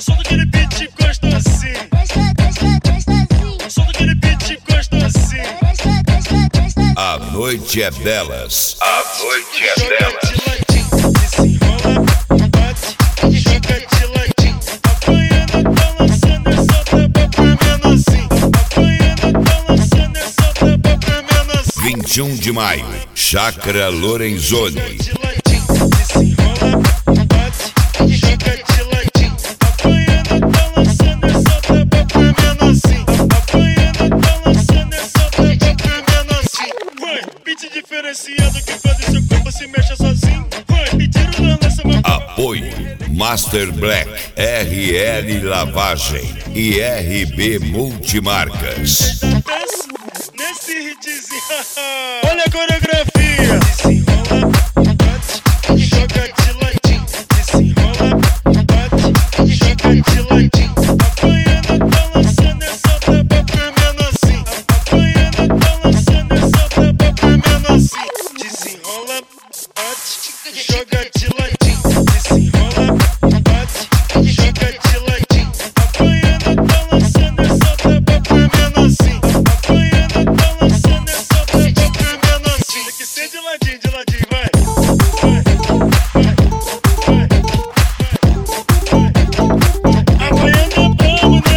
Solta aquele beat gostosinho. Solta aquele beat gostosinho. A noite é delas. A noite é delas. Desenrola, bate, joga de ladinho. Apanhando, tá lançando essa tapa pra menorzinho. Apanhando, tá lançando essa tapa pra menorzinho. 21 de maio, Chácara Lorenzoni. Desenrola, bate, joga de ladinho. Apanhando, tá lançando essa tapa pra menorzinho. Apanhando, tá lançando essa tapa pra menorzinho. Vai, beat diferenciado que faz seu corpo se mexa sozinho. Vai, pediram na lança uma. Apoio Master Black, RL Lavagem e RB Multimarcas. Nesse hitzinho. Olha a coreografia. Desenrola, bate, joga de ladinho. Desenrola, bate, joga de ladinho. Apanhando, tá lançando essa tapa pra menorzinho. Apanhando, tá lançando essa tapa pra menorzinho. Desenrola, bate, joga de ladinho. Desenrola, bate, joga de ladinho. Apanhando, tá lançando essa tapa pra menorzinho. Apanhando, tá lançando essa tapa pra menorzinho. Tem que ser de ladinho, vai. Apanhando como, né?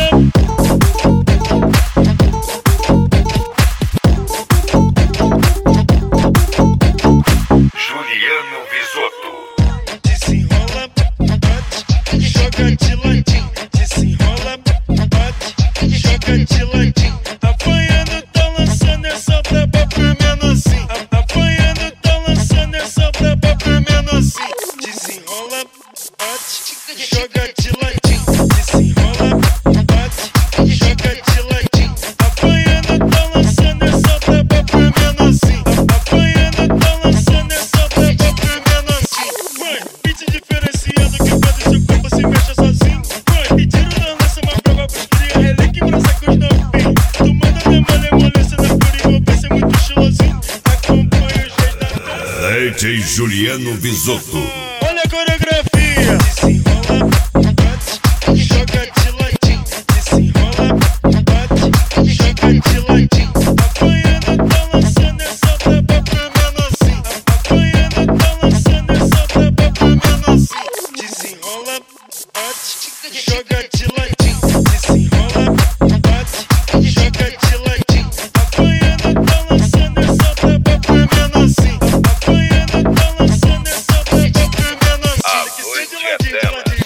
Juliano Visotto. Desenrola, bate, joga de ladinho. Desenrola, bate, joga de ladinho. Apanhando, tá lançando essa tapa pra menorzinho. Apanhando, tá lançando essa tapa pra menorzinho. Desenrola, bate, joga de ladinho. Desenrola, bate, joga de ladinho. Apanhando, tá lançando essa tapa pra menorzinho. Apanhando, tá lançando essa tapa pra menorzinho. Vai, beat diferenciado que faz seu corpo se mexa sozinho. Vai, pediram na lança uma prova pros cria, relíquia em brasa com os novinhos. Tu manda demora, molência na cor envolvência, é muito estilosinho. Acompanha o jeito da DJ Juliano Visotto. olha a coreografia. Desenrola, bate, joga de ladinho. Desenrola, bate, joga de ladinho. Apanhando, tá lançando essa tapa pra menorzinho. Apanhando, tá lançando essa tapa pra menorzinho. Desenrola, bate, joga de ladinho. Desenrola, bate, joga de ladinho. Apanhando, tá lançando essa tapa pra menorzinho. Apanhando, tá lançando essa tapa pra menorzinho. Tem que ser de ladinho,